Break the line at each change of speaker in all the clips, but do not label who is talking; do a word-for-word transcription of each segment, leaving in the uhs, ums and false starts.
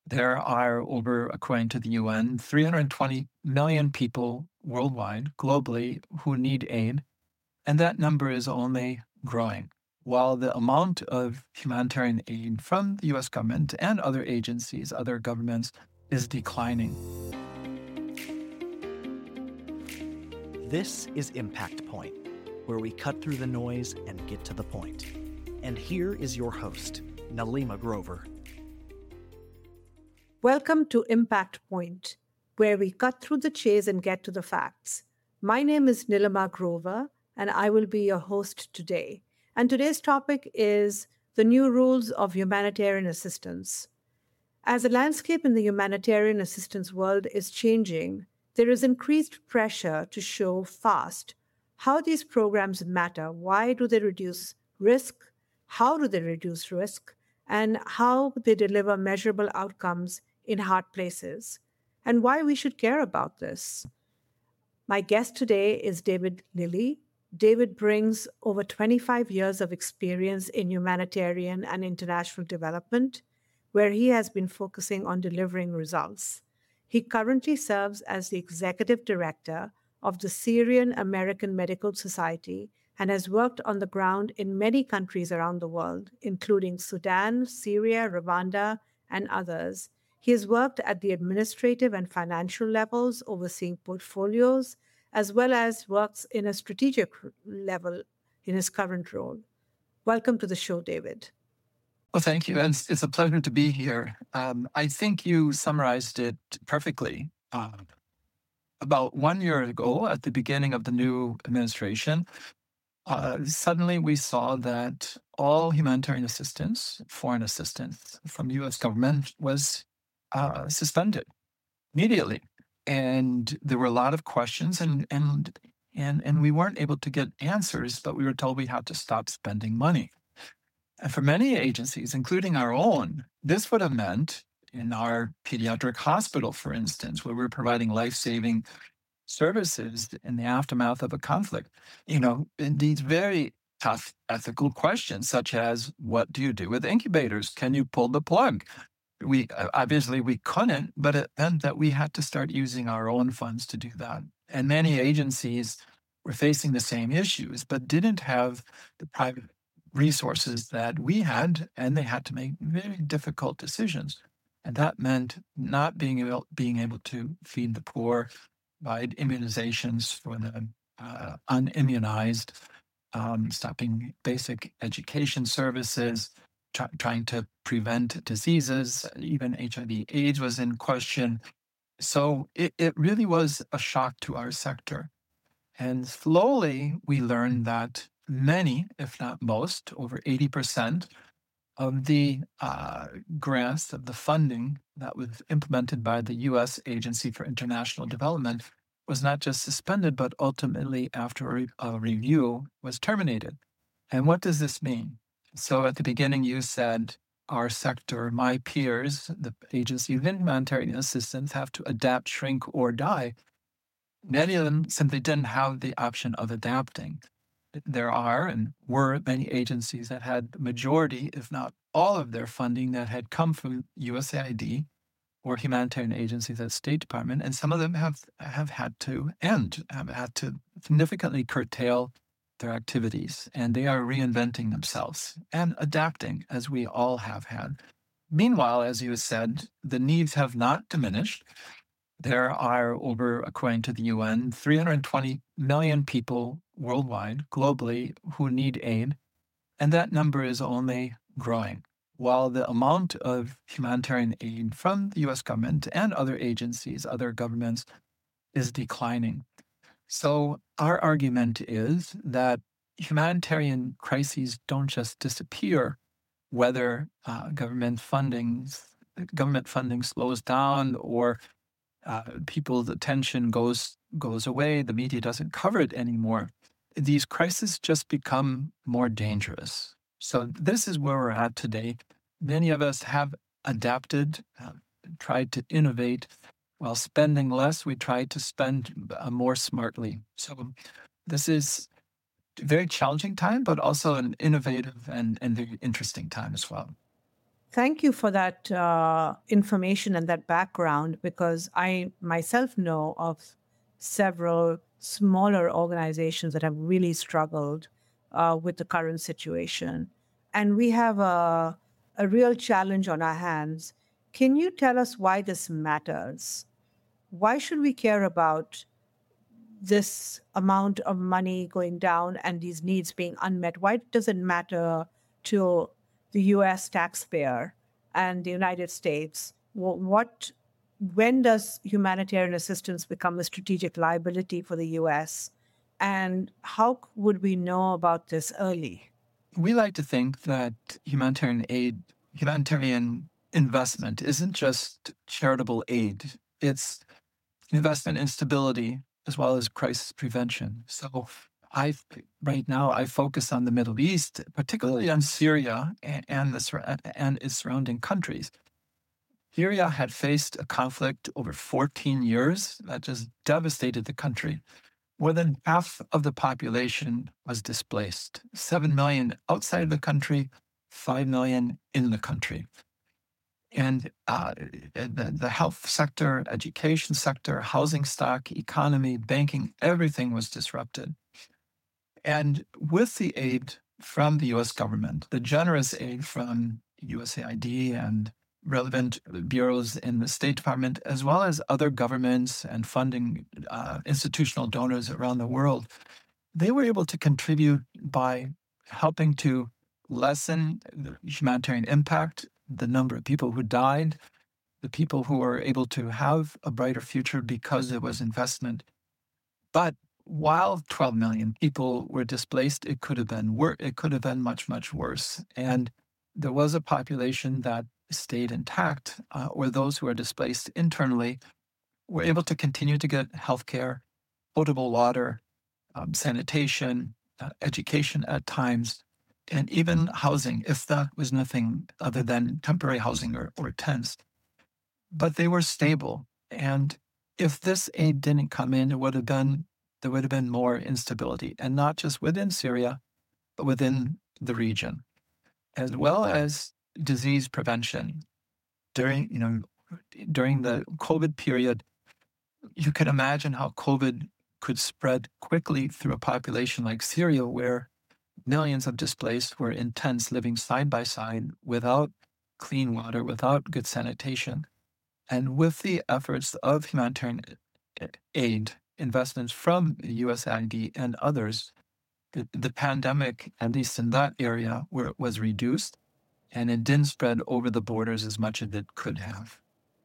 There are over, according to the U N, three hundred twenty million people worldwide, globally, who need aid, and that number is only growing. While the amount of humanitarian aid from the U S government and other agencies, other governments, is declining.
This is Impact Point, where we cut through the noise and get to the point. And here is your host, Nalima Grover.
Welcome to Impact Point, where we cut through the chase and get to the facts. My name is Nilima Grover, and I will be your host today. And today's topic is the new rules of humanitarian assistance. As the landscape in the humanitarian assistance world is changing, there is increased pressure to show fast how these programs matter. Why do they reduce risk? How do they reduce risk? And how they deliver measurable outcomes in hard places, and why we should care about this. My guest today is David Lilley. David brings over twenty-five years of experience in humanitarian and international development, where he has been focusing on delivering results. He currently serves as the executive director of the Syrian American Medical Society and has worked on the ground in many countries around the world, including Sudan, Syria, Rwanda, and others. He has worked at the administrative and financial levels, overseeing portfolios, as well as works in a strategic level in his current role. Welcome to the show, David.
Well, thank you. And it's, it's a pleasure to be here. Um, I think you summarized it perfectly. Uh, about one year ago, at the beginning of the new administration, uh, suddenly we saw that all humanitarian assistance, foreign assistance from the U S government was uh, suspended immediately. And there were a lot of questions, and, and, and, and we weren't able to get answers, but we were told we had to stop spending money. And for many agencies, including our own, this would have meant in our pediatric hospital, for instance, where we're providing life-saving services in the aftermath of a conflict, you know, in these very tough ethical questions, such as what do you do with incubators? Can you pull the plug? We obviously we couldn't, but it meant that we had to start using our own funds to do that. And many agencies were facing the same issues, but didn't have the private resources that we had, and they had to make very difficult decisions. And that meant not being able, being able to feed the poor, provide immunizations for the uh, unimmunized, um, stopping basic education services, try, trying to prevent diseases. Even H I V AIDS was in question. So it, it really was a shock to our sector. And slowly we learned that many, if not most, over eighty percent of the uh, grants, of the funding that was implemented by the U S Agency for International Development was not just suspended, but ultimately, after a, re- a review, was terminated. And what does this mean? So at the beginning, you said our sector, my peers, the agency of humanitarian assistance, have to adapt, shrink, or die. Many of them simply didn't have the option of adapting. There are and were many agencies that had the majority, if not all of their funding that had come from U S A I D or humanitarian agencies at State Department, and some of them have, have had to end, have had to significantly curtail their activities, and they are reinventing themselves and adapting, as we all have had. Meanwhile, as you said, the needs have not diminished. There are over, according to the U N, three hundred twenty million people worldwide, globally, who need aid, and that number is only growing. While the amount of humanitarian aid from the U S government and other agencies, other governments, is declining. So our argument is that humanitarian crises don't just disappear, whether uh, government funding government funding slows down or uh, people's attention goes goes away, the media doesn't cover it anymore. These crises just become more dangerous. So this is where we're at today. Many of us have adapted, uh, tried to innovate. While spending less, we try to spend uh, more smartly. So this is a very challenging time, but also an innovative and, and very interesting time as well.
Thank you for that uh, information and that background, because I myself know of several smaller organizations that have really struggled uh, with the current situation. And we have a, a real challenge on our hands. Can you tell us why this matters? Why should we care about this amount of money going down and these needs being unmet? Why does it matter to the U S taxpayer and the United States? Wh- What, when does humanitarian assistance become a strategic liability for the U S? And how would we know about this early?
We like to think that humanitarian aid, humanitarian investment isn't just charitable aid. It's investment in stability as well as crisis prevention. So I right now I focus on the Middle East, particularly on Syria and, and the sur- and its surrounding countries. Syria had faced a conflict over fourteen years that just devastated the country. More than half of the population was displaced. seven million outside the country, five million in the country. And uh, the, the health sector, education sector, housing stock, economy, banking, everything was disrupted. And with the aid from the U S government, the generous aid from U S A I D and relevant bureaus in the State Department, as well as other governments and funding uh, institutional donors around the world, they were able to contribute by helping to lessen the humanitarian impact, the number of people who died, the people who were able to have a brighter future because there was investment. But while twelve million people were displaced, it could have been wor- it could have been much, much worse. And there was a population that stayed intact, uh, or those who are displaced internally were able to continue to get healthcare, potable water, um, sanitation, uh, education at times, and even housing, if that was nothing other than temporary housing or, or tents. But they were stable. And if this aid didn't come in, it would have been there would have been more instability, and not just within Syria, but within the region, as well as disease prevention. During, you know, during the COVID period, you can imagine how COVID could spread quickly through a population like Syria, where millions of displaced were in tents living side by side without clean water, without good sanitation. And with the efforts of humanitarian aid, investments from U S A I D and others, the, the pandemic, at least in that area, where it was reduced, and it didn't spread over the borders as much as it could have.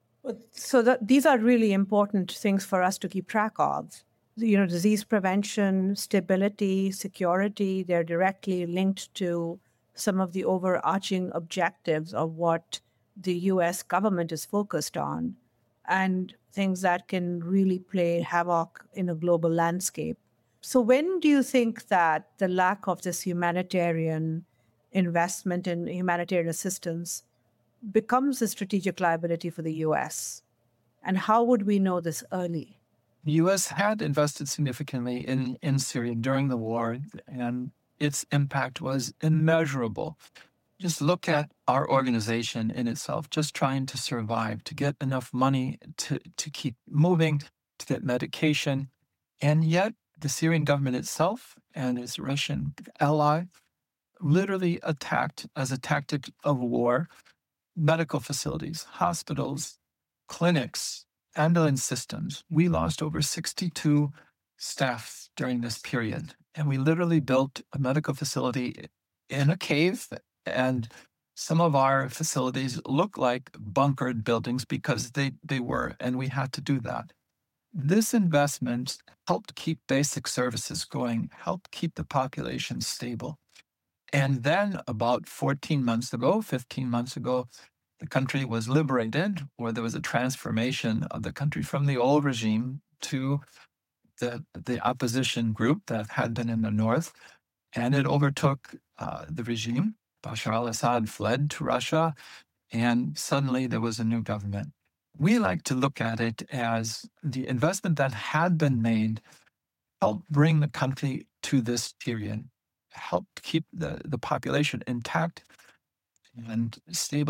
So that these are really important things for us to keep track of. You know, disease prevention, stability, security, they're directly linked to some of the overarching objectives of what the U S government is focused on, and things that can really play havoc in a global landscape. So when do you think that the lack of this humanitarian investment in humanitarian assistance becomes a strategic liability for the U S? And how would we know this early?
The U S had invested significantly in, in Syria during the war, and its impact was immeasurable. Just look at our organization in itself, just trying to survive, to get enough money to, to keep moving, to get medication. And yet, the Syrian government itself and its Russian ally literally attacked, as a tactic of war, medical facilities, hospitals, clinics, ambulance systems. We lost over sixty-two staff during this period. And we literally built a medical facility in a cave. And some of our facilities look like bunkered buildings because they, they were, and we had to do that. This investment helped keep basic services going, helped keep the population stable. And then about fourteen months ago, fifteen months ago, the country was liberated, or there was a transformation of the country from the old regime to the, the opposition group that had been in the north, and it overtook uh, the regime. Bashar al-Assad fled to Russia, and suddenly there was a new government. We like to look at it as the investment that had been made helped bring the country to this period, helped keep the, the population intact and stable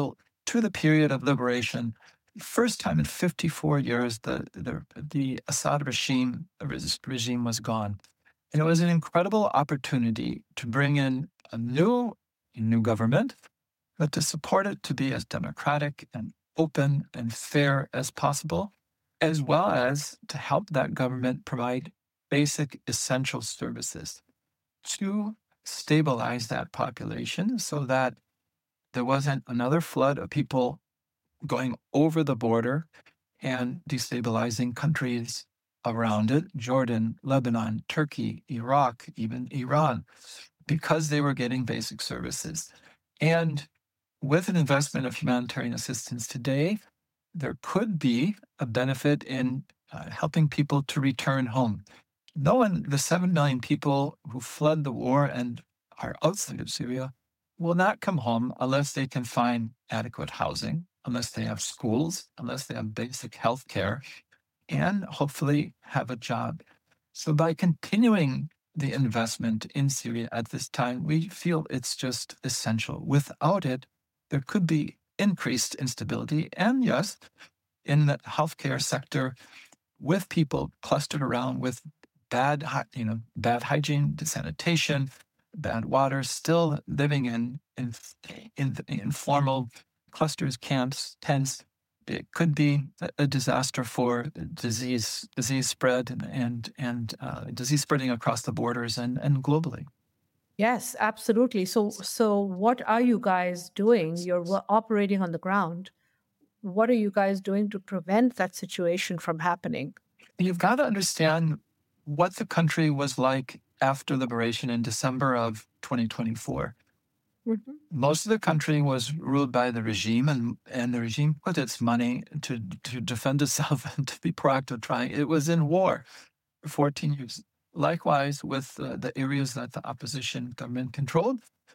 through the period of liberation, first time in fifty-four years, the, the, the Assad regime, regime was gone. And it was an incredible opportunity to bring in a new, a new government, but to support it to be as democratic and open and fair as possible, as well as to help that government provide basic essential services to stabilize that population so that there wasn't another flood of people going over the border and destabilizing countries around it, Jordan, Lebanon, Turkey, Iraq, even Iran, because they were getting basic services. And with an investment of humanitarian assistance today, there could be a benefit in uh, helping people to return home. No one, the seven million people who fled the war and are outside of Syria will not come home unless they can find adequate housing, unless they have schools, unless they have basic health care, and hopefully have a job. So by continuing the investment in Syria at this time, we feel it's just essential. Without it, there could be increased instability. And yes, in the healthcare sector, with people clustered around with bad, you know, bad hygiene, sanitation, bad water, still living in, in, in informal clusters, camps, tents, it could be a disaster for disease, disease spread and and, and uh, disease spreading across the borders and, and globally.
Yes, absolutely. So, so what are you guys doing? You're wo- operating on the ground. What are you guys doing to prevent that situation from happening?
You've got to understand what the country was like after liberation in December of twenty twenty-four.
Mhm.
Most of the country was ruled by the regime, and, and the regime put its money to, to defend itself and to be proactive trying. It was in war for fourteen years. Likewise, with uh, the areas that the opposition government controlled,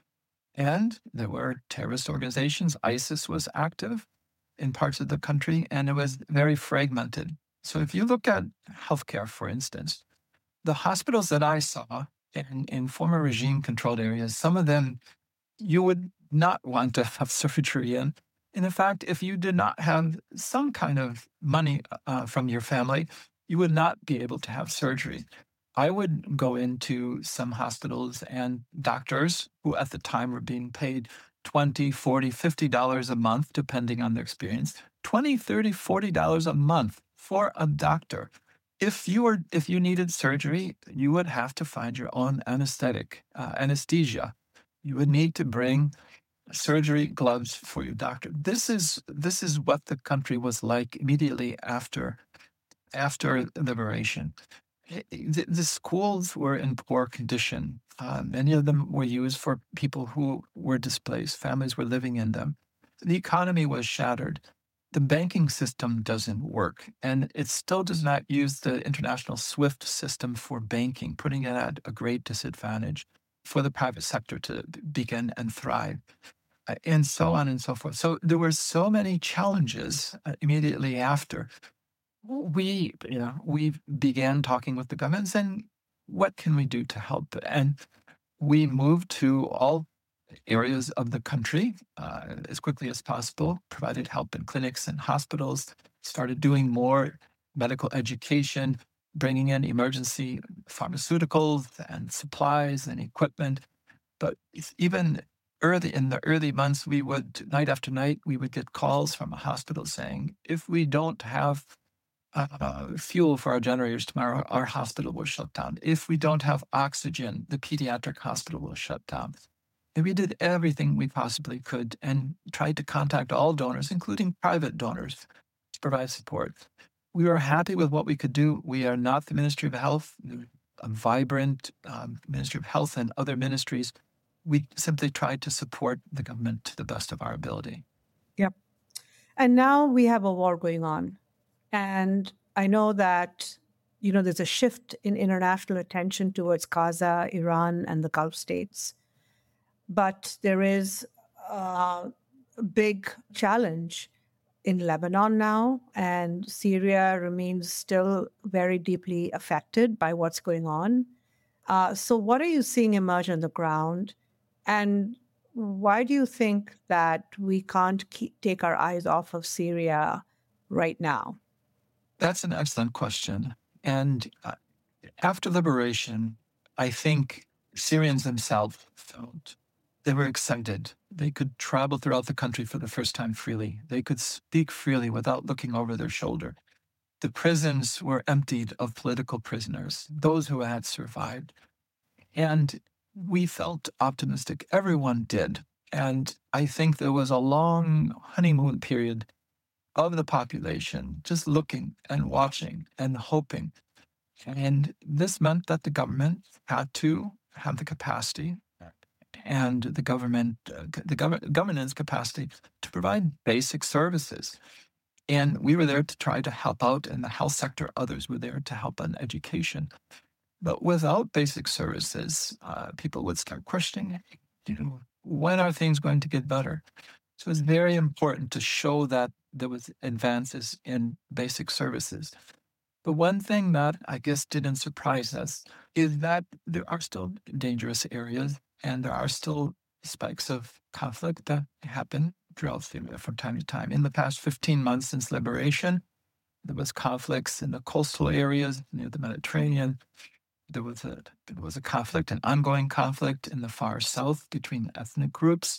and there were terrorist organizations. ISIS was active in parts of the country, and it was very fragmented. So if you look at healthcare, for instance, the hospitals that I saw in, in former regime-controlled areas, some of them you would not want to have surgery in. And in fact, if you did not have some kind of money uh, from your family, you would not be able to have surgery. I would go into some hospitals and doctors who at the time were being paid twenty, forty, fifty dollars a month, depending on their experience, twenty, thirty, forty dollars a month for a doctor. If you were, if you needed surgery, you would have to find your own anesthetic, uh, anesthesia. You would need to bring surgery gloves for your doctor. This is this is what the country was like immediately after after liberation. The, the schools were in poor condition. Uh, many of them were used for people who were displaced. Families were living in them. The economy was shattered. The banking system doesn't work, and it still does not use the international SWIFT system for banking, putting it at a great disadvantage for the private sector to begin and thrive, uh, and so on and so forth. So there were so many challenges uh, immediately after. We, you know, we began talking with the government and what can we do to help? And we moved to all areas of the country uh, as quickly as possible, provided help in clinics and hospitals, started doing more medical education, bringing in emergency pharmaceuticals and supplies and equipment. But even early in the early months, we would, night after night, we would get calls from a hospital saying, if we don't have uh, fuel for our generators tomorrow, our hospital will shut down. If we don't have oxygen, the pediatric hospital will shut down. And we did everything we possibly could and tried to contact all donors, including private donors, to provide support. We were happy with what we could do. We are not the Ministry of Health, a vibrant um, Ministry of Health and other ministries. We simply tried to support the government to the best of our ability.
Yep. And now we have a war going on. And I know that, you know, there's a shift in international attention towards Gaza, Iran, and the Gulf states. But there is a big challenge in Lebanon now, and Syria remains still very deeply affected by what's going on. Uh, so what are you seeing emerge on the ground? And Why do you think that we can't keep, take our eyes off of Syria right now?
That's an excellent question. And uh, after liberation, I think Syrians themselves felt they were excited. They could travel throughout the country for the first time freely. They could speak freely without looking over their shoulder. The prisons were emptied of political prisoners, those who had survived. And we felt optimistic. Everyone did. And I think there was a long honeymoon period of the population just looking and watching and hoping. And this meant that the government had to have the capacity and the government, uh, the gov- governance capacity to provide basic services. And we were there to try to help out in the health sector. Others were there to help in education. But without basic services, uh, people would start questioning, you know, when are things going to get better? So it's very important to show that there was advances in basic services. But one thing that I guess didn't surprise us is that there are still dangerous areas and there are still spikes of conflict that happen throughout Syria from time to time. In the past fifteen months since liberation, there was conflicts in the coastal areas near the Mediterranean. There was a there was a conflict, an ongoing conflict in the far south between ethnic groups,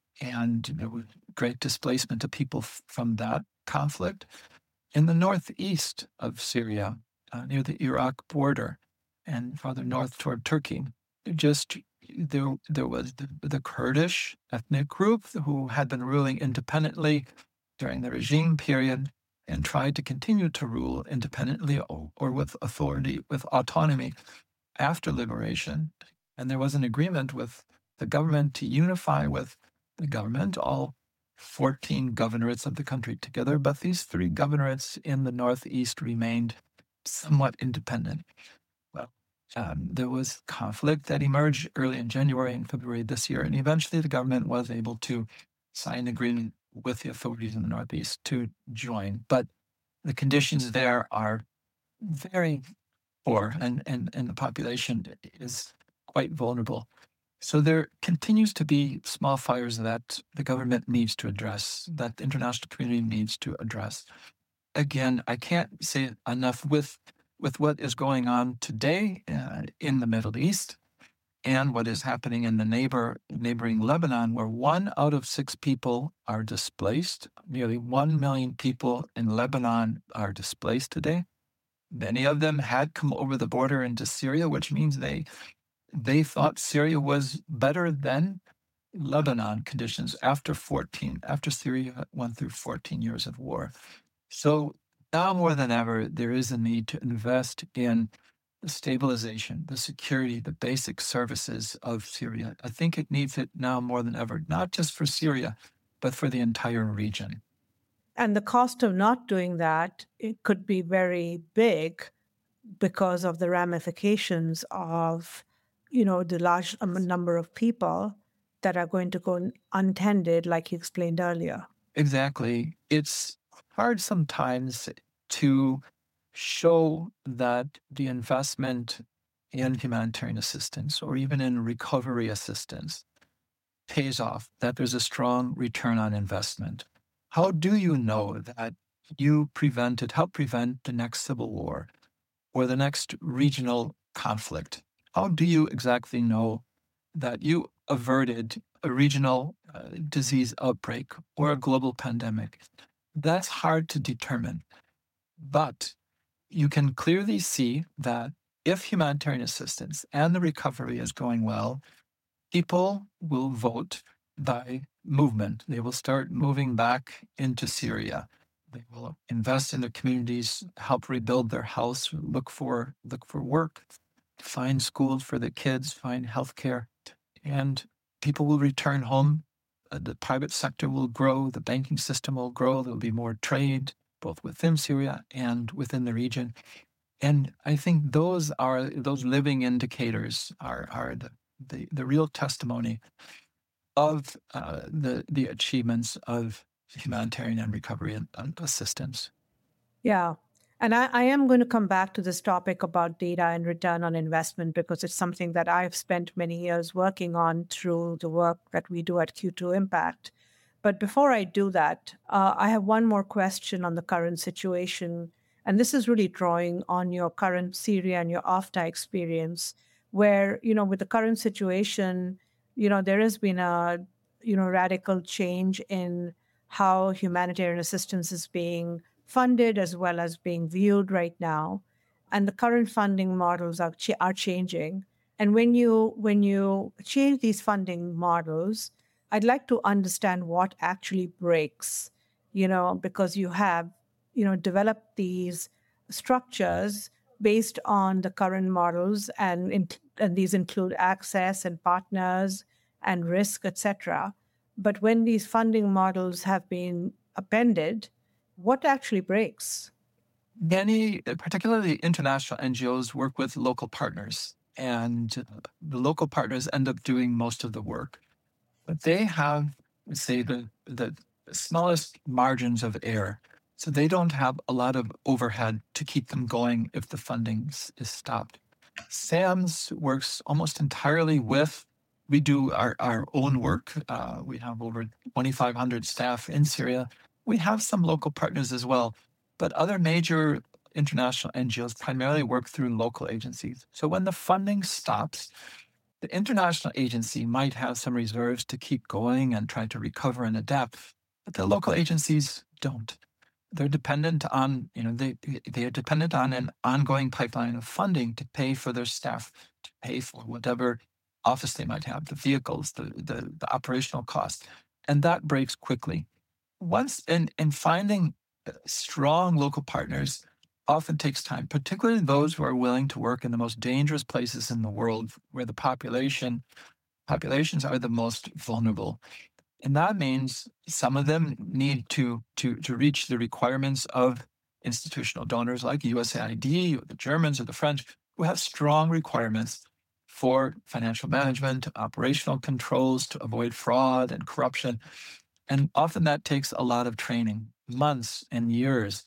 and there was great displacement of people f- from that conflict. In the northeast of Syria, uh, near the Iraq border, and farther north toward Turkey, just there there was the, the Kurdish ethnic group who had been ruling independently during the regime period and tried to continue to rule independently or, or with authority, with autonomy after liberation. And there was an agreement with the government to unify with the government, all fourteen governorates of the country together. But these three governorates in the Northeast remained somewhat independent. Well, um, there was conflict that emerged early in January and February this year. And eventually the government was able to sign an agreement with the authorities in the Northeast to join. But the conditions there are very poor, and, and, and the population is quite vulnerable. So there continues to be small fires that the government needs to address, that the international community needs to address. Again, I can't say it enough with with what is going on today uh, in the Middle East and what is happening in the neighbor neighboring Lebanon, where one out of six people are displaced. Nearly one million people in Lebanon are displaced today. Many of them had come over the border into Syria, which means they they thought Syria was better than Lebanon conditions after fourteen, after Syria went through fourteen years of war. So now more than ever, there is a need to invest in the stabilization, the security, the basic services of Syria. I think it needs it now more than ever, not just for Syria, but for the entire region.
And the cost of not doing that, it could be very big because of the ramifications of, you know, the large um, number of people that are going to go untended, like you explained earlier.
Exactly. It's hard sometimes to show that the investment in humanitarian assistance or even in recovery assistance pays off, that there's a strong return on investment. How do you know that you prevented, help prevent the next civil war or the next regional conflict? How do you exactly know that you averted a regional uh, disease outbreak or a global pandemic? That's hard to determine. But you can clearly see that if humanitarian assistance and the recovery is going well, people will vote by movement. They will start moving back into Syria. They will invest in their communities, help rebuild their house, look for look for work, find schools for the kids, find healthcare, and people will return home. Uh, the private sector will grow, the banking system will grow, there'll be more trade, both within Syria and within the region. And I think those are those living indicators are are the the, the real testimony of uh, the the achievements of humanitarian and recovery and, and assistance.
Yeah. And I, I am going to come back to this topic about data and return on investment because it's something that I've spent many years working on through the work that we do at Q two Impact. But before I do that, uh, I have one more question on the current situation. And this is really drawing on your current Syria and your AFTA experience, where, you know, with the current situation, you know, there has been a, you know, radical change in how humanitarian assistance is being funded as well as being viewed right now. And the current funding models are, ch- are changing. And when you when you change these funding models, I'd like to understand what actually breaks, you know, because you have, you know, developed these structures based on the current models, and, in, and these include access and partners and risk, et cetera. But when these funding models have been appended, what actually breaks?
Many, particularly international N G Os, work with local partners, and uh, the local partners end up doing most of the work. But they have, say, the, the smallest margins of error. So they don't have a lot of overhead to keep them going if the funding s- is stopped. SAMS works almost entirely with, we do our, our own work. Uh, we have over twenty-five hundred staff in Syria. We have some local partners as well, but other major international N G Os primarily work through local agencies. So when the funding stops, the international agency might have some reserves to keep going and try to recover and adapt, but the local agencies don't. They're dependent on, you know, they they are dependent on an ongoing pipeline of funding to pay for their staff, to pay for whatever office they might have, the vehicles, the the, the operational costs, and that breaks quickly. Once in in finding uh, strong local partners often takes time, particularly those who are willing to work in the most dangerous places in the world where the population populations are the most vulnerable. And that means some of them need to to to reach the requirements of institutional donors like U S A I D, or the Germans or the French, who have strong requirements for financial management, operational controls to avoid fraud and corruption. And often that takes a lot of training, months and years.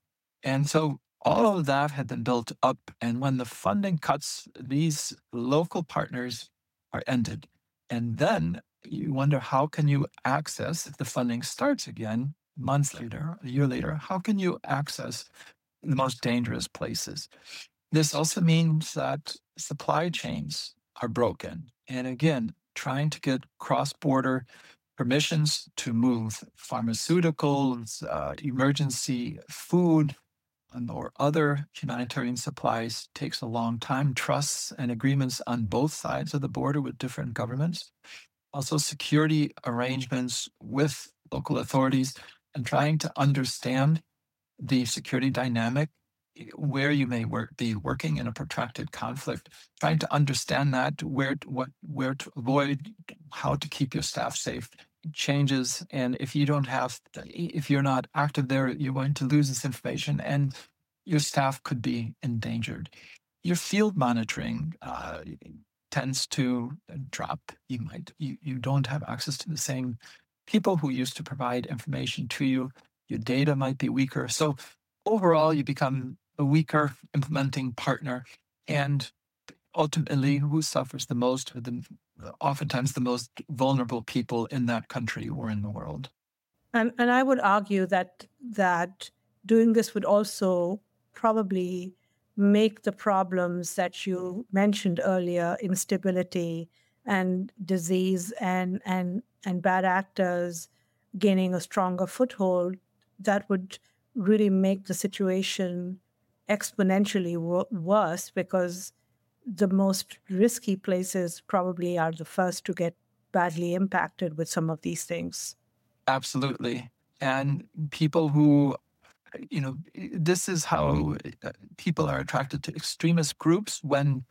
And so all of that had been built up. And when the funding cuts, these local partners are ended. And then you wonder, how can you access, if the funding starts again months later, a year later, how can you access the most dangerous places? This also means that supply chains are broken. And again, trying to get cross border permissions to move pharmaceuticals, uh, emergency food, and or other humanitarian supplies takes a long time. Trusts and agreements on both sides of the border with different governments. Also, security arrangements with local authorities, and trying to understand the security dynamic eh, where you may work, be working in a protracted conflict, trying to understand that, where to, what where to avoid, how to keep your staff safe changes. And if you don't have, if you're not active there, you're going to lose this information, and your staff could be endangered. Your field monitoring uh, tends to drop. You might you, you don't have access to the same people who used to provide information to you. Your data might be weaker. So overall, you become a weaker implementing partner, and ultimately, who suffers the most are the oftentimes the most vulnerable people in that country or in the world.
And and I would argue that that doing this would also probably make the problems that you mentioned earlier, instability and disease and and and bad actors gaining a stronger foothold, that would really make the situation exponentially wo- worse, because the most risky places probably are the first to get badly impacted with some of these things.
Absolutely. And people who, you know, this is how uh, people are attracted to extremist groups when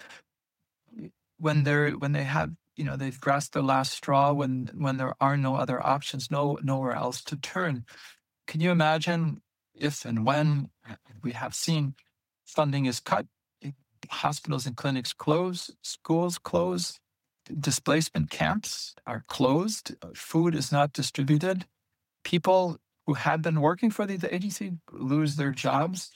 when they're when they have, you know, they've grasped the last straw, when when there are no other options, no nowhere else to turn. Can you imagine if and when we have seen funding is cut, i- hospitals and clinics close, schools close, displacement camps are closed, uh, food is not distributed, people who had been working for these agencies lose their jobs,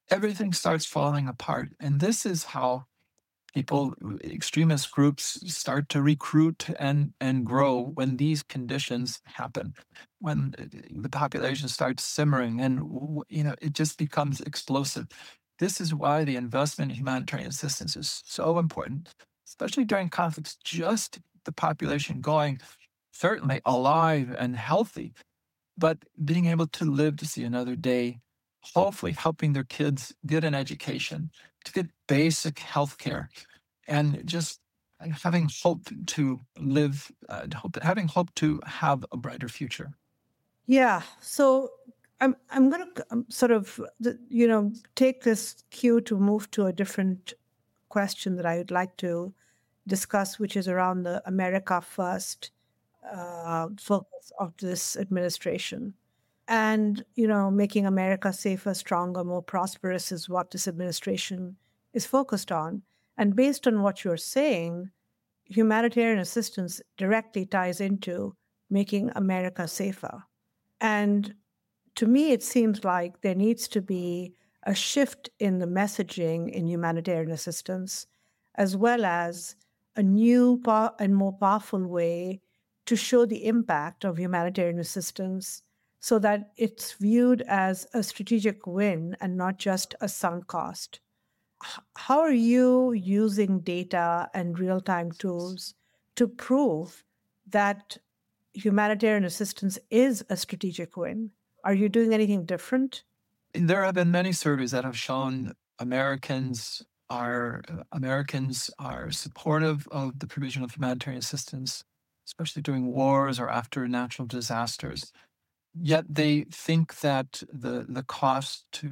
everything starts falling apart. And this is how people, extremist groups start to recruit and, and grow when these conditions happen, when the population starts simmering and, you know, it just becomes explosive. This is why the investment in humanitarian assistance is so important, especially during conflicts, just the population going certainly alive and healthy, but being able to live to see another day, hopefully helping their kids get an education, to get basic health care, and just having hope to live, uh, hope, having hope to have a brighter future.
Yeah. So I'm I'm going to um, sort of the- you know take this cue to move to a different question that I would like to discuss, which is around the America First uh, focus of this administration. And you know, making America safer, stronger, more prosperous is what this administration is focused on. And based on what you're saying, humanitarian assistance directly ties into making America safer. And to me, it seems like there needs to be a shift in the messaging in humanitarian assistance, as well as a new pow- and more powerful way to show the impact of humanitarian assistance so that it's viewed as a strategic win and not just a sunk cost. H- How are you using data and real time tools to prove that humanitarian assistance is a strategic win? Are you doing anything different?
There have been many surveys that have shown Americans are uh, Americans are supportive of the provision of humanitarian assistance, especially during wars or after natural disasters. Yet they think that the the cost to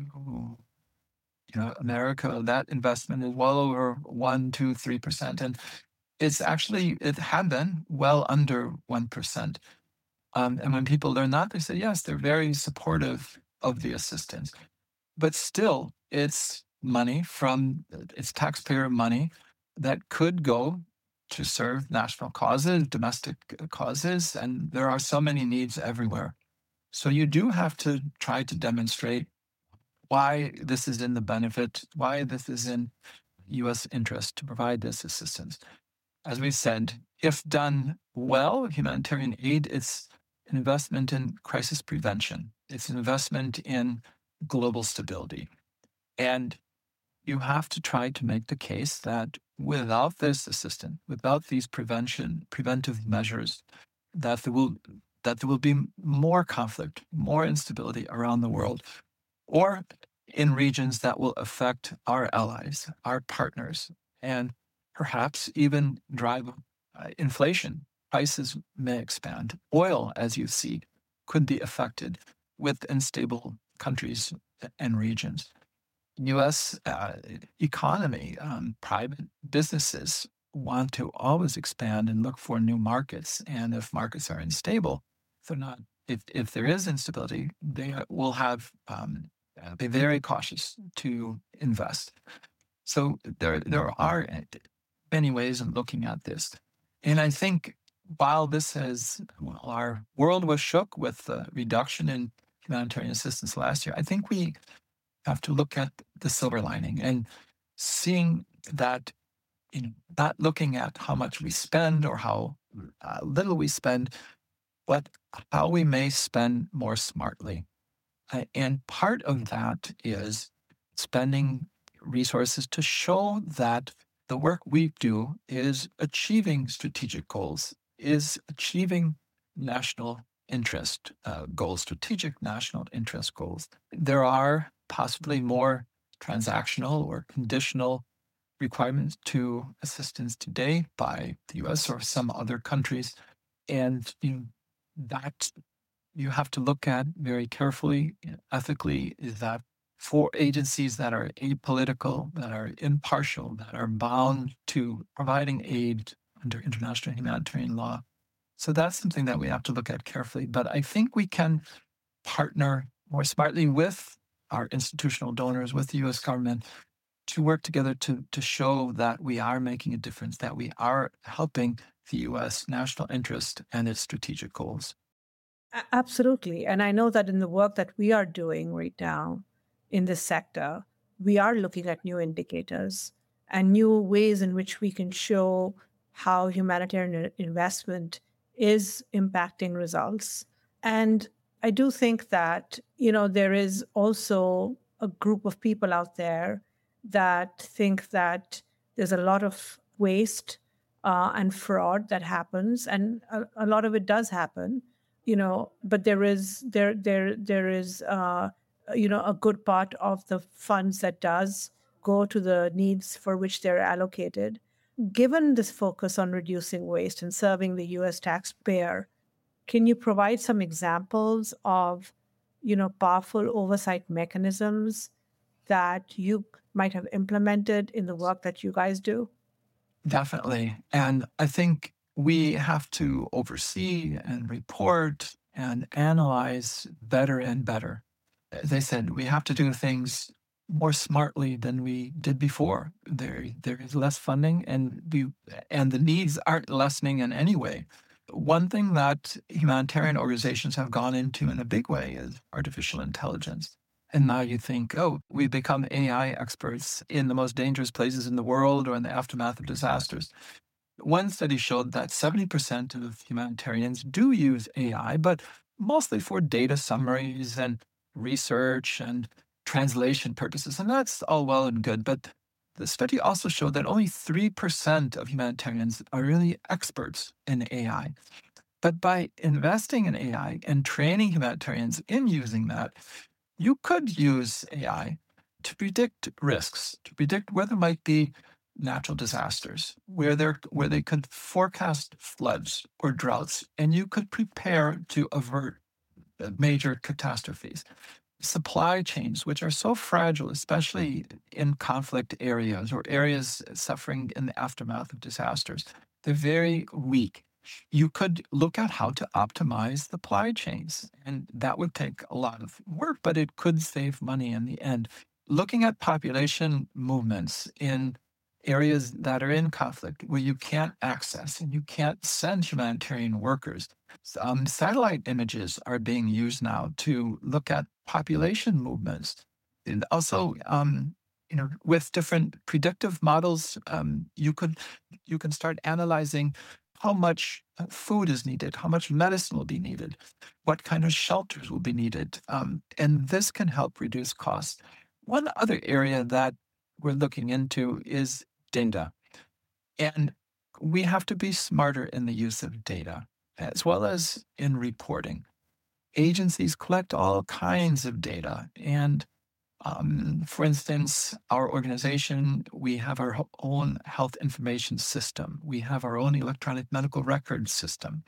you know America, that investment is well over one, two, three percent, and it's actually it had been well under one percent. Um, and when people learn that, they say yes, they're very supportive of the assistance. But still, it's money from it's taxpayer money that could go to serve national causes, domestic uh, causes, and there are so many needs everywhere. So you do have to try to demonstrate why this is in the benefit, why this is in U S interest to provide this assistance. As we said, if done well, humanitarian aid is an investment in crisis prevention. It's an investment in global stability. And you have to try to make the case that without this assistance, without these prevention preventive measures, that there will that there will be more conflict, more instability around the world, or in regions that will affect our allies, our partners, and perhaps even drive uh, inflation. Prices may expand. Oil, as you see, could be affected with unstable countries and regions. U S uh, economy, um, private businesses want to always expand and look for new markets. And if markets are unstable, if they're not, if, if there is instability, they will have um, uh, be very cautious to invest. So there there are uh, many ways of looking at this, and I think while this has well, our world was shook with the reduction in humanitarian assistance last year. I think we have to look at the silver lining and seeing that, you know, not looking at how much we spend or how uh, little we spend, but how we may spend more smartly. Uh, and part of that is spending resources to show that the work we do is achieving strategic goals, is achieving national interest uh, goals, strategic national interest goals. There are possibly more transactional or conditional requirements to assistance today by the U S or some other countries. And you know, that you have to look at very carefully, you know, ethically, is that for agencies that are apolitical, that are impartial, that are bound to providing aid under international humanitarian law. So that's something that we have to look at carefully. But I think we can partner more smartly with our institutional donors, with the U S government, to work together to, to show that we are making a difference, that we are helping the U S national interest and its strategic goals.
A- Absolutely. And I know that in the work that we are doing right now in this sector, we are looking at new indicators and new ways in which we can show how humanitarian investment is impacting results. And I do think that, you know, there is also a group of people out there that think that there's a lot of waste uh, and fraud that happens, and a, a lot of it does happen, you know. But there is there there there is uh, you know a good part of the funds that does go to the needs for which they're allocated. Given this focus on reducing waste and serving the U S taxpayer, can you provide some examples of, you know, powerful oversight mechanisms that you might have implemented in the work that you guys do?
Definitely. And I think we have to oversee and report and analyze better and better. As I said, we have to do things more smartly than we did before. There, there is less funding, and we and the needs aren't lessening in any way. One thing that humanitarian organizations have gone into in a big way is artificial intelligence. And now you think, oh, we've become A I experts in the most dangerous places in the world or in the aftermath of disasters. One study showed that seventy percent of humanitarians do use A I, but mostly for data summaries and research and translation purposes. And that's all well and good. But the study also showed that only three percent of humanitarians are really experts in A I. But by investing in A I and training humanitarians in using that, you could use A I to predict risks, to predict where there might be natural disasters, where there where they could forecast floods or droughts, and you could prepare to avert uh, major catastrophes. Supply chains, which are so fragile, especially in conflict areas or areas suffering in the aftermath of disasters, they're very weak. You could look at how to optimize supply chains, and that would take a lot of work, but it could save money in the end. Looking at population movements in areas that are in conflict where you can't access and you can't send humanitarian workers. Um, satellite images are being used now to look at population movements. And also, um, you know, with different predictive models, um, you could you can start analyzing how much uh, food is needed, how much medicine will be needed, what kind of shelters will be needed. Um, and this can help reduce costs. One other area that we're looking into is data. And we have to be smarter in the use of data, as well as in reporting. Agencies collect all kinds of data. And um, for instance, our organization, we have our ho- own health information system. We have our own electronic medical record system.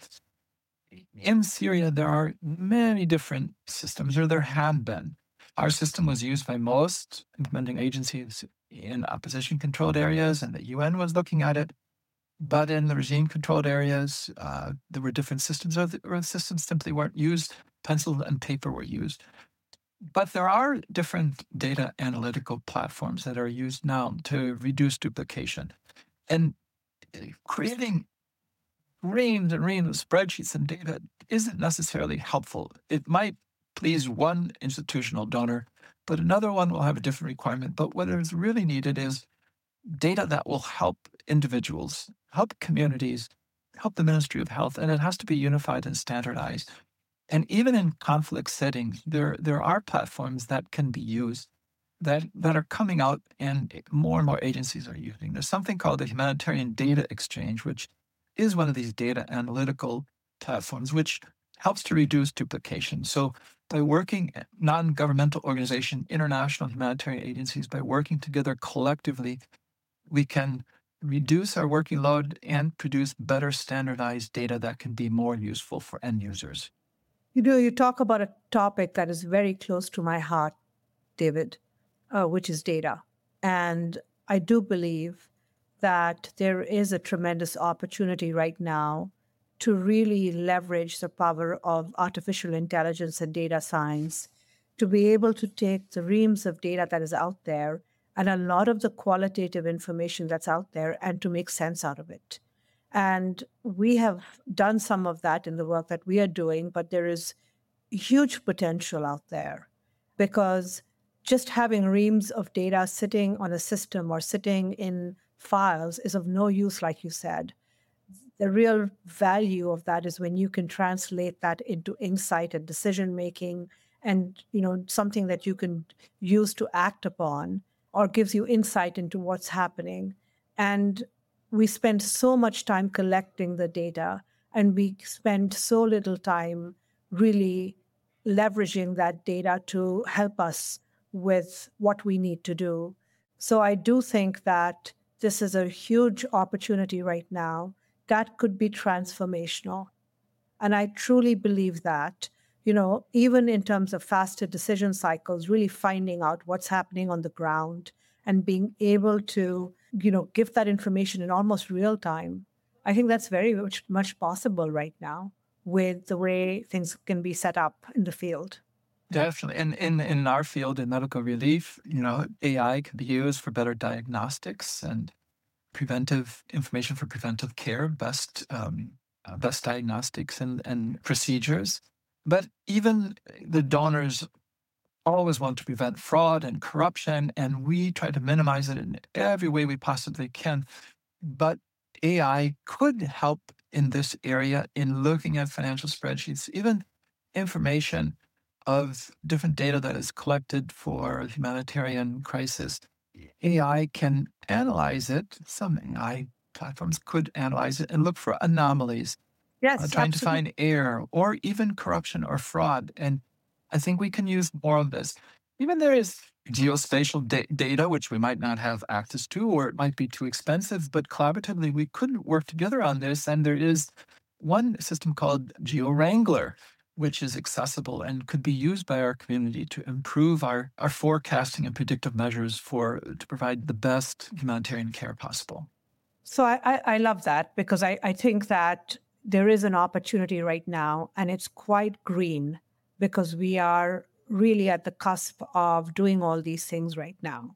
In Syria, there are many different systems, or there have been. Our system was used by most implementing agencies in opposition-controlled areas, and the U N was looking at it. But in the regime-controlled areas, uh, there were different systems, or the, or the systems simply weren't used. Pencil and paper were used. But there are different data analytical platforms that are used now to reduce duplication. And uh, creating reams and reams of spreadsheets and data isn't necessarily helpful. It might please one institutional donor, but another one will have a different requirement. But what is really needed is data that will help individuals, help communities, help the Ministry of Health, and it has to be unified and standardized. And even in conflict settings, there, there are platforms that can be used that, that are coming out, and more and more agencies are using. There's something called the Humanitarian Data Exchange, which is one of these data analytical platforms, which helps to reduce duplication. So by working, non-governmental organization, international humanitarian agencies, by working together collectively, we can reduce our working load and produce better standardized data that can be more useful for end users.
You know, you talk about a topic that is very close to my heart, David, uh, which is data. And I do believe that there is a tremendous opportunity right now to really leverage the power of artificial intelligence and data science to be able to take the reams of data that is out there and a lot of the qualitative information that's out there and to make sense out of it. And we have done some of that in the work that we are doing, but there is huge potential out there because just having reams of data sitting on a system or sitting in files is of no use, like you said. The real value of that is when you can translate that into insight and decision making, and you know something that you can use to act upon or gives you insight into what's happening. And we spend so much time collecting the data, and we spend so little time really leveraging that data to help us with what we need to do. So I do think that this is a huge opportunity right now that could be transformational. And I truly believe that, you know, even in terms of faster decision cycles, really finding out what's happening on the ground and being able to, you know, give that information in almost real time. I think that's very much, much possible right now with the way things can be set up in the field.
Definitely. And in, in our field, in medical relief, you know, A I can be used for better diagnostics and preventive information for preventive care, best um, uh, best diagnostics and, and procedures. But even the donors always want to prevent fraud and corruption, and we try to minimize it in every way we possibly can. But A I could help in this area in looking at financial spreadsheets, even information of different data that is collected for humanitarian crisis. A I can analyze it. Some A I platforms could analyze it and look for anomalies,
Yes,
uh, trying to
absolutely.
find error or even corruption or fraud. And I think we can use more of this. Even there is geospatial da- data, which we might not have access to, or it might be too expensive, but collaboratively we could work together on this. And there is one system called GeoWrangler, which is accessible and could be used by our community to improve our, our forecasting and predictive measures for to provide the best humanitarian care possible.
So I, I, I love that, because I, I think that there is an opportunity right now, and it's quite green, because we are really at the cusp of doing all these things right now.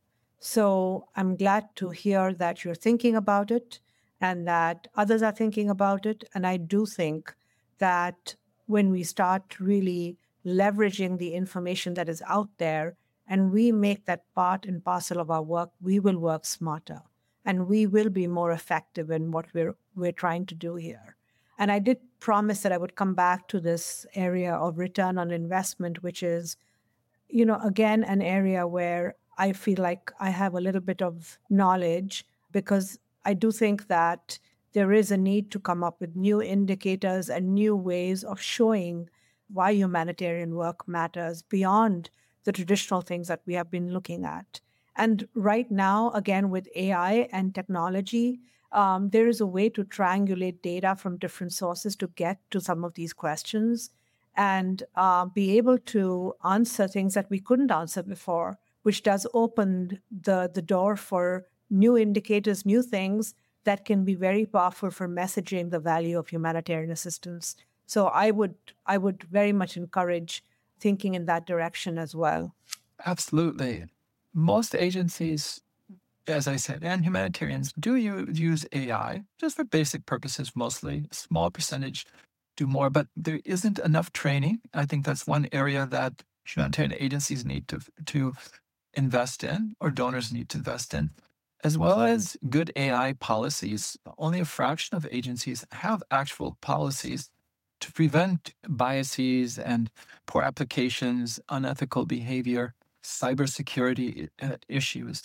So I'm glad to hear that you're thinking about it and that others are thinking about it. And I do think that when we start really leveraging the information that is out there and we make that part and parcel of our work, we will work smarter and we will be more effective in what we're we're trying to do here. And I did promise that I would come back to this area of return on investment, which is, you know, again, an area where I feel like I have a little bit of knowledge, because I do think that there is a need to come up with new indicators and new ways of showing why humanitarian work matters beyond the traditional things that we have been looking at. And right now, again, with A I and technology, um, there is a way to triangulate data from different sources to get to some of these questions and uh, be able to answer things that we couldn't answer before, which does open the, the door for new indicators, new things that can be very powerful for messaging the value of humanitarian assistance. So I would I would very much encourage thinking in that direction as well.
Absolutely. Most agencies, as I said, and humanitarians do u- use A I just for basic purposes mostly. A small percentage do more, but there isn't enough training. I think that's one area that humanitarian agencies need to to invest in, or donors need to invest in, as well as good A I policies. Only a fraction of agencies have actual policies to prevent biases and poor applications, unethical behavior, cybersecurity uh, issues.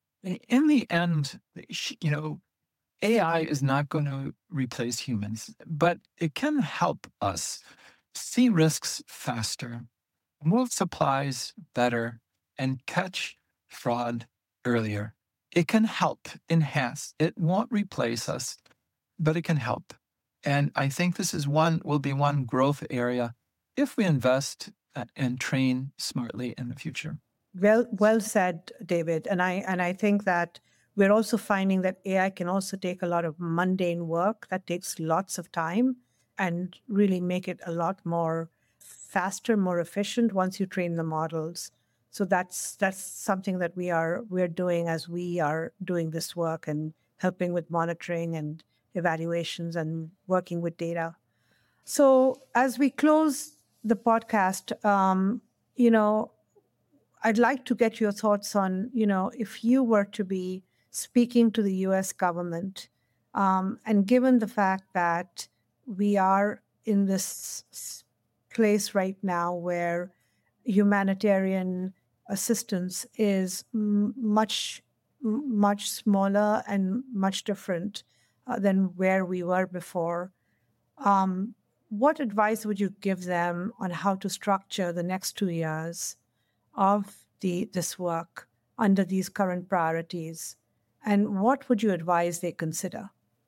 In the end, you know, A I is not going to replace humans, but it can help us see risks faster, move supplies better, and catch fraud earlier. It can help enhance. It won't replace us, but it can help. And I think this is one will be one growth area if we invest uh, and train smartly in the future.
Well, well said, David. And I and I think that we're also finding that A I can also take a lot of mundane work that takes lots of time and really make it a lot more faster, more efficient once you train the models. So that's that's something that we are we're doing as we are doing this work and helping with monitoring and evaluations and working with data. So as we close the podcast, um, you know, I'd like to get your thoughts on, you know, if you were to be speaking to the U S government, um, and given the fact that we are in this s- place right now where humanitarian assistance is m- much, m- much smaller and much different uh, than where we were before. Um, what advice would you give them on how to structure the next two years of the this work under these current priorities? And what would you advise they consider?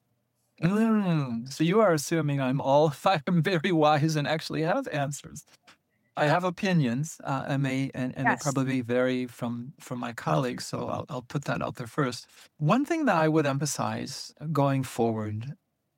Mm, so you are assuming I'm all I'm very wise and actually have answers. I have opinions, uh, and they and, and they
Yes.
probably vary from from my colleagues. So I'll, I'll put that out there first. One thing that I would emphasize going forward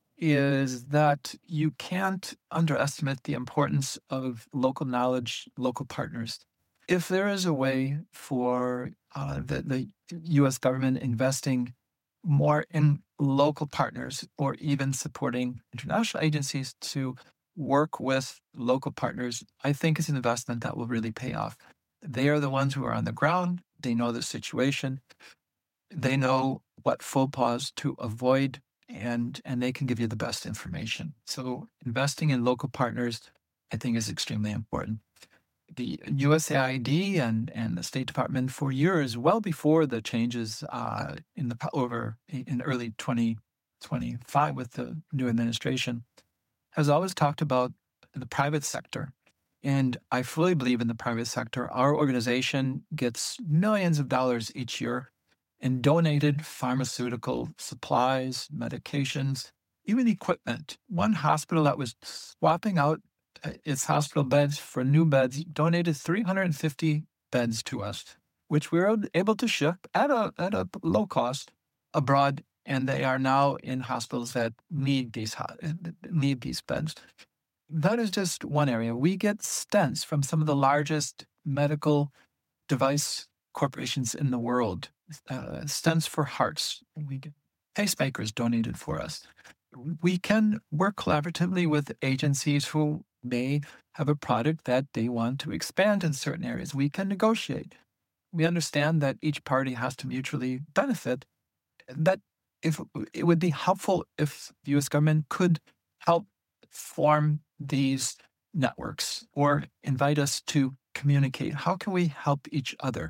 is that you can't underestimate the importance of local knowledge, local partners. If there is a way for uh, the, the U S government investing more in local partners or even supporting international agencies to work with local partners, I think it's an investment that will really pay off. They are the ones who are on the ground. They know the situation. They know what faux pas to avoid, and and they can give you the best information. So investing in local partners, I think, is extremely important. The U S A I D and and the State Department for years, well before the changes uh, in the po- over in early twenty twenty-five with the new administration, has always talked about the private sector. And I fully believe in the private sector. Our organization gets millions of dollars each year in donated pharmaceutical supplies, medications, even equipment. One hospital that was swapping out uh, its hospital beds for new beds donated three hundred fifty beds to us, which we were able to ship at a, at a low cost abroad. And they are now in hospitals that need these ho- need these beds. That is just one area. We get stents from some of the largest medical device corporations in the world, uh, stents for hearts. We get pacemakers donated for us. We can work collaboratively with agencies who may have a product that they want to expand in certain areas. We can negotiate. We understand that each party has to mutually benefit. That if it would be helpful if the U S government could help form these networks or invite us to communicate. How can we help each other?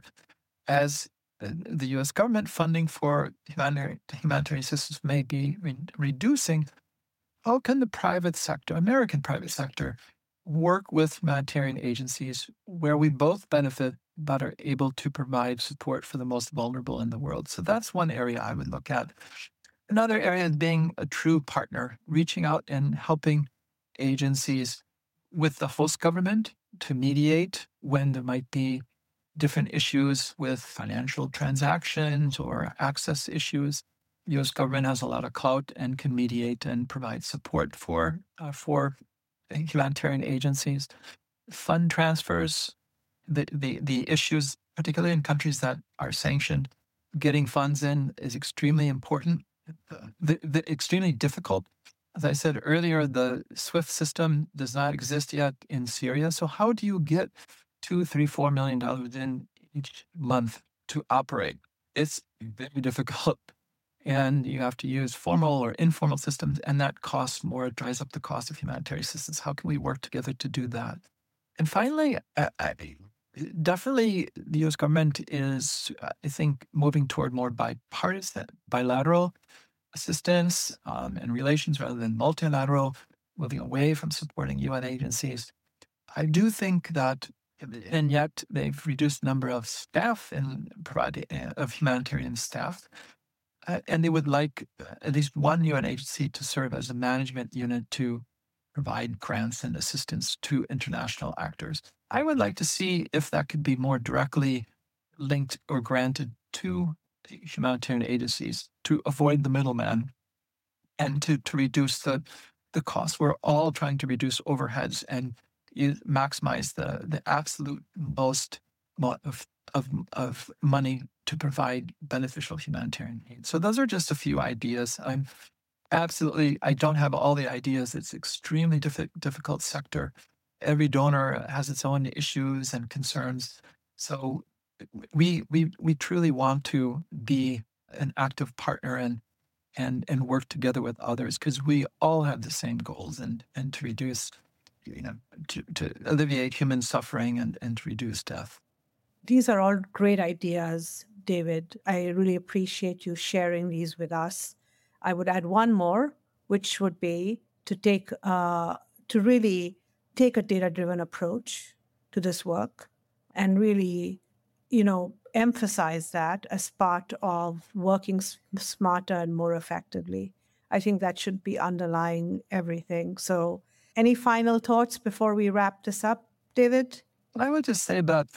As uh, the U S government funding for humanitarian, humanitarian assistance may be re- reducing, how can the private sector, American private sector, work with humanitarian agencies where we both benefit but are able to provide support for the most vulnerable in the world? So that's one area I would look at. Another area is being a true partner, reaching out and helping agencies with the host government to mediate when there might be different issues with financial transactions or access issues. U S government has a lot of clout and can mediate and provide support for uh, for humanitarian agencies. Fund transfers, the, the the issues, particularly in countries that are sanctioned, getting funds in is extremely important. The, the extremely difficult. As I said earlier, the SWIFT system does not exist yet in Syria. So how do you get two, three, four million dollars in each month to operate? It's very difficult. And you have to use formal or informal systems, and that costs more. It drives up the cost of humanitarian assistance. How can we work together to do that? And finally, I, I, definitely the U S government is, uh, I think, moving toward more bipartisan, bilateral assistance um, and relations rather than multilateral, moving away from supporting U N agencies. I do think that, and yet they've reduced the number of staff and providing uh, of humanitarian staff, uh, and they would like uh, at least one U N agency to serve as a management unit to provide grants and assistance to international actors. I would like to see if that could be more directly linked or granted to humanitarian agencies to avoid the middleman and to, to reduce the, the costs. We're all trying to reduce overheads and use, maximize the, the absolute most mo- of, of, of money to provide beneficial humanitarian aid. So those are just a few ideas. I'm absolutely, I don't have all the ideas. It's extremely diffi- difficult sector. Every donor has its own issues and concerns. So we we we truly want to be an active partner and and and work together with others because we all have the same goals and and to reduce, you know, to, to alleviate human suffering and and to reduce death.
These are all great ideas, David. I really appreciate you sharing these with us. I would add one more, which would be to take uh, to really take a data-driven approach to this work and really, you know, emphasize that as part of working s- smarter and more effectively. I think that should be underlying everything. So, any final thoughts before we wrap this up, David?
I would just say that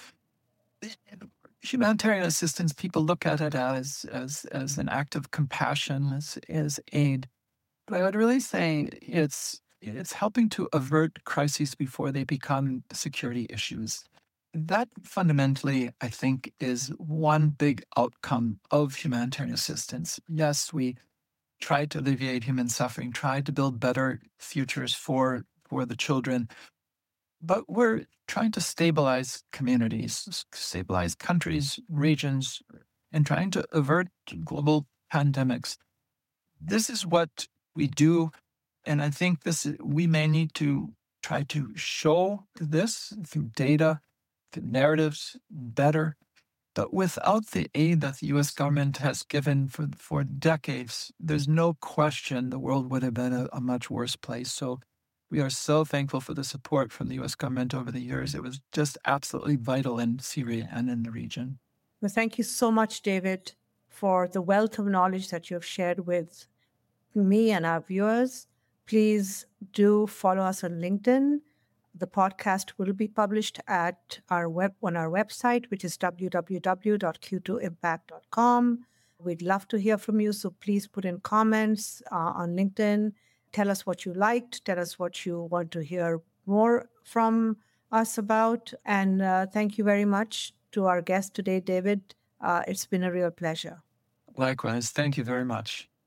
humanitarian assistance, people look at it as as as an act of compassion, as as aid. But I would really say it's it's helping to avert crises before they become security issues. That fundamentally, I think, is one big outcome of humanitarian assistance. Yes, we try to alleviate human suffering, try to build better futures for for the children, but we're trying to stabilize communities, s- stabilize countries, regions, and trying to avert global pandemics. This is what we do. And I think this is- we may need to try to show this through data, through narratives better. But without the aid that the U S government has given for, for decades, there's no question the world would have been a, a much worse place. So we are so thankful for the support from the U S government over the years. It was just absolutely vital in Syria and in the region.
Well, thank you so much, David, for the wealth of knowledge that you have shared with me and our viewers. Please do follow us on LinkedIn. The podcast will be published at our web on our website, which is w w w dot q two impact dot com. We'd love to hear from you, so please put in comments uh, on LinkedIn. Tell us what you liked. Tell us what you want to hear more from us about. And uh, thank you very much to our guest today, David. Uh, it's been a real pleasure.
Likewise, thank you very much.